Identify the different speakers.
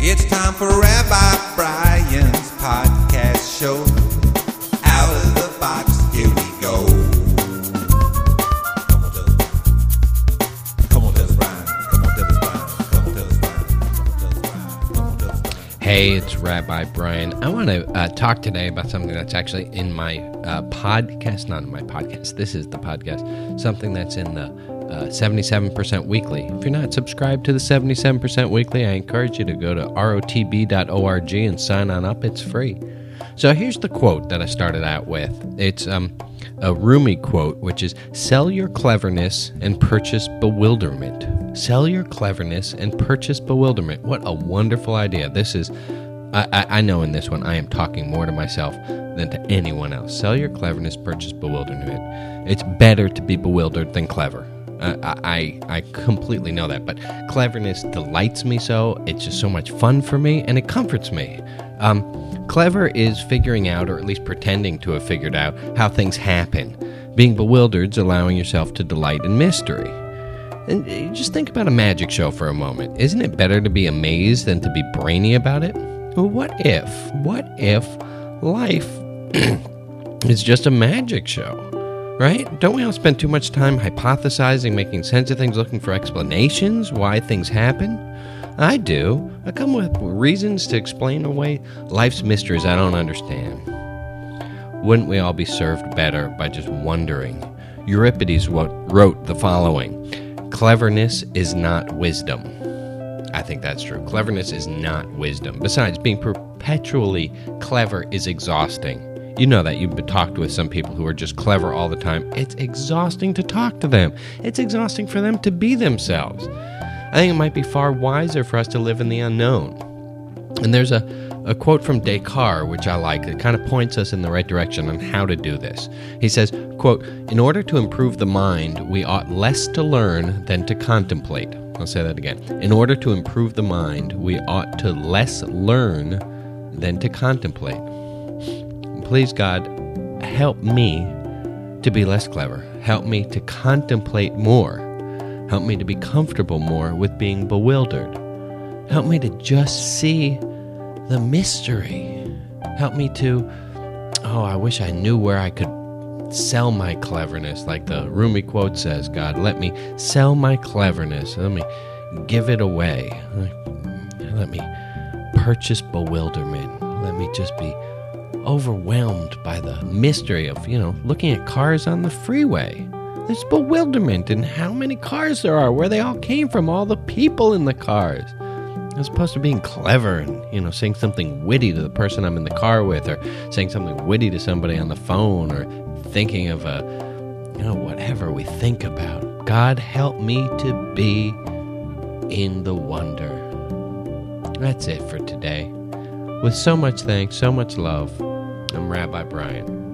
Speaker 1: It's time for Rabbi Brian's podcast show. Out of the box, here we go. Come on, tell us, Brian. Come on, tell us, Brian. Come on, tell us, Brian. Come on, tell us, Brian. Come on, tell us, Brian.
Speaker 2: Hey, it's Rabbi Brian. I want to talk today about something that's actually in my podcast, not in my podcast. This is the podcast. Something that's in the 77% Weekly. If you're not subscribed to the 77% Weekly, I encourage you to go to rotb.org and sign on up. It's free. So here's the quote that I started out with. It's a Rumi quote, which is, "Sell your cleverness and purchase bewilderment." Sell your cleverness and purchase bewilderment. What a wonderful idea. This is, I know in this one I am talking more to myself than to anyone else. Sell your cleverness, purchase bewilderment. It's better to be bewildered than clever. I completely know that, but cleverness delights me so. It's just so much fun for me, and it comforts me. Clever is figuring out, or at least pretending to have figured out, how things happen. Being bewildered is allowing yourself to delight in mystery. And just think about a magic show for a moment. Isn't it better to be amazed than to be brainy about it? Well, what if life is just a magic show? Right? Don't we all spend too much time hypothesizing, making sense of things, looking for explanations, why things happen? I do. I come with reasons to explain away life's mysteries I don't understand. Wouldn't we all be served better by just wondering? Euripides wrote the following: "Cleverness is not wisdom." I think that's true. Cleverness is not wisdom. Besides, being perpetually clever is exhausting. You know that. You've talked with some people who are just clever all the time. It's exhausting to talk to them. It's exhausting for them to be themselves. I think it might be far wiser for us to live in the unknown. And there's a quote from Descartes, which I like. It kind of points us in the right direction on how to do this. He says, quote, "In order to improve the mind, we ought less to learn than to contemplate." I'll say that again. In order to improve the mind, we ought to less learn than to contemplate. Please, God, help me to be less clever. Help me to contemplate more. Help me to be comfortable more with being bewildered. Help me to just see the mystery. Help me to, I wish I knew where I could sell my cleverness. Like the Rumi quote says, God, let me sell my cleverness. Let me give it away. Let me purchase bewilderment. Let me just be overwhelmed by the mystery of, looking at cars on the freeway. There's bewilderment in how many cars there are, where they all came from, all the people in the cars. As opposed to being clever and, saying something witty to the person I'm in the car with, or saying something witty to somebody on the phone, or thinking of whatever we think about. God, help me to be in the wonder. That's it for today. With so much thanks, so much love, I'm Rabbi Brian.